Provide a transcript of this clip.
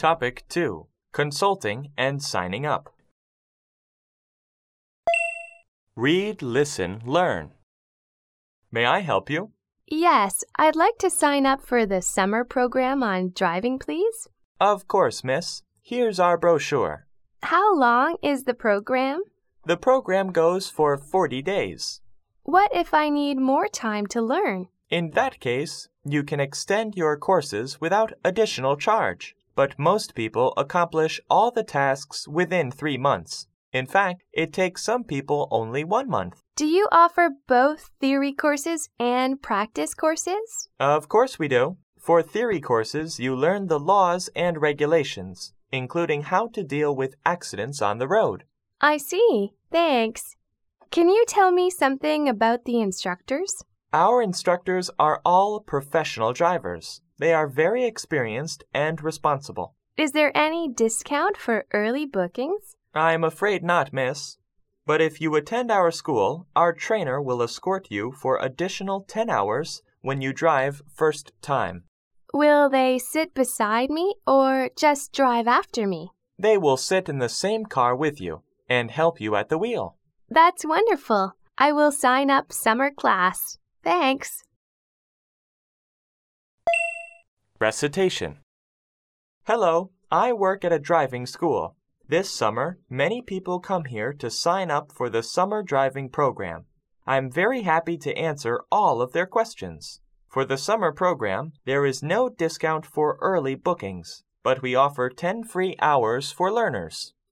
Topic 2. Consulting and signing up. Read, listen, learn. May I help you? Yes, I'd like to sign up for the summer program on driving, please. Of course, miss. Here's our brochure. How long is the program? The program goes for 40 days. What if I need more time to learn? In that case, you can extend your courses without additional charge. But most people accomplish all the tasks within 3 months. In fact, it takes some people only 1 month. Do you offer both theory courses and practice courses? Of course we do. For theory courses, you learn the laws and regulations, including how to deal with accidents on the road. I see. Thanks. Can you tell me something about the instructors? Our instructors are all professional drivers. They are very experienced and responsible. Is there any discount for early bookings? I'm afraid not, miss. But if you attend our school, our trainer will escort you for additional 10 hours when you drive first time. Will they sit beside me or just drive after me? They will sit in the same car with you and help you at the wheel. That's wonderful. I will sign up summer class. Thanks. Recitation. Hello, I work at a driving school. This summer, many people come here to sign up for the summer driving program. I'm very happy to answer all of their questions. For the summer program, there is no discount for early bookings, but we offer 10 free hours for learners.